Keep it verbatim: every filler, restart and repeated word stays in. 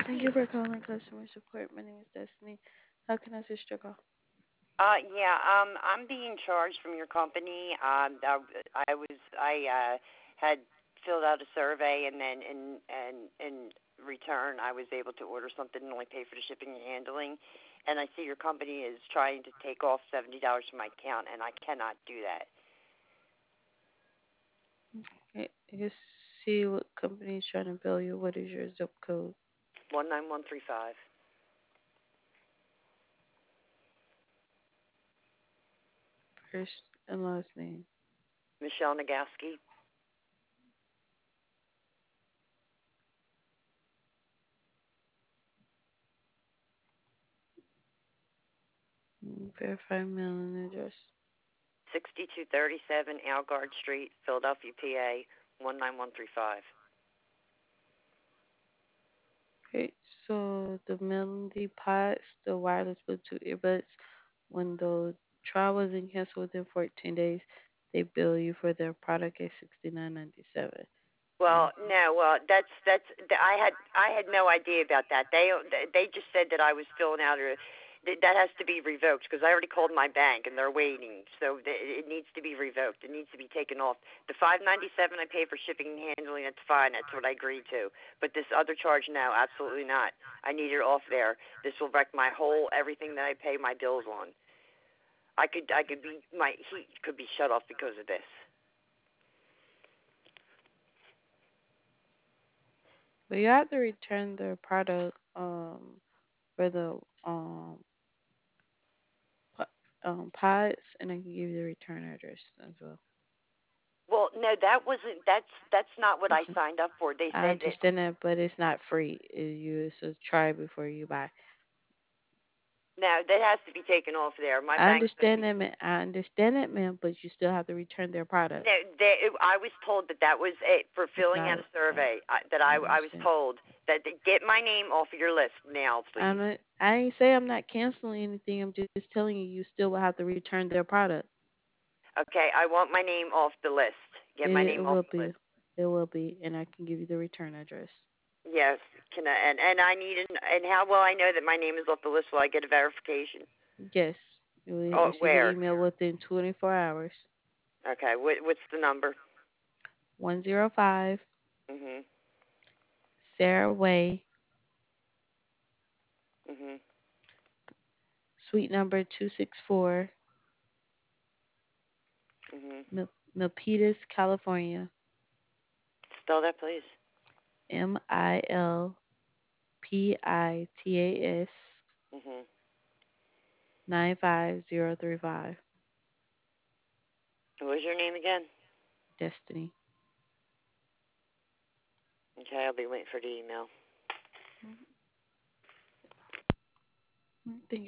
Thank you for calling customer support. My name is Destiny. How can I assist your call? Uh, yeah, um, I'm being charged from your company. Um, I, I was, I uh, had filled out a survey, and then in and in return, I was able to order something and only pay for the shipping and handling. And I see your company is trying to take off seventy dollars from my account, and I cannot do that. Okay, you see what company is trying to bill you. What is your zip code? One nine one three five. First and last name. Michelle Nagaski. Mm, Verify mailing address. Sixty-two thirty-seven Algard Street, Philadelphia, P A. One nine one three five. Okay, so the Melody Pods, the wireless Bluetooth earbuds, when the trial wasn't canceled within fourteen days, they bill you for their product at sixty nine ninety seven. Well, no, well, that's that's I had I had no idea about that. They they just said that I was filling out a that has to be revoked because I already called my bank and they're waiting. So it needs to be revoked. It needs to be taken off. The five ninety seven I pay for shipping and handling, that's fine. That's what I agreed to. But this other charge, no, absolutely not. I need it off there. This will wreck my whole everything that I pay my bills on. I could I could be my heat could be shut off because of this. But you have to return the product um for the um po- um pods, and I can give you the return address as well. Well, no, that wasn't. That's that's not what I Listen, signed up for. They I said that understand that, but it's not free. It, you it's a try before you buy. no, that has to be taken off there. My I bank's gonna understand be. that, man. I understand that, man. But you still have to return their product. No, they, I was told that that was it for It's filling out not. a Uh, survey. I, that I I I was understand. told that to get my name off of your list now, I'm please. not. I ain't say I'm not canceling anything. I'm just telling you, you still will have to return their product. Okay, I want my name off the list. Get my It, it name off will the be. list. It will be, and I can give you the return address. Yes, can I? And and I need an, and how will I know that my name is off the list? Will I get a verification? Yes, you will Oh, receive an where? email within twenty-four hours. Okay, what what's the number? one zero five Mhm. Sarah Way, Mhm. suite number two six four, Mhm. Mil- Milpitas, California. Spell that, please. M I L P I T A S Mhm. nine five zero three five. What was your name again? Destiny. Okay, I'll be waiting for the email. Thank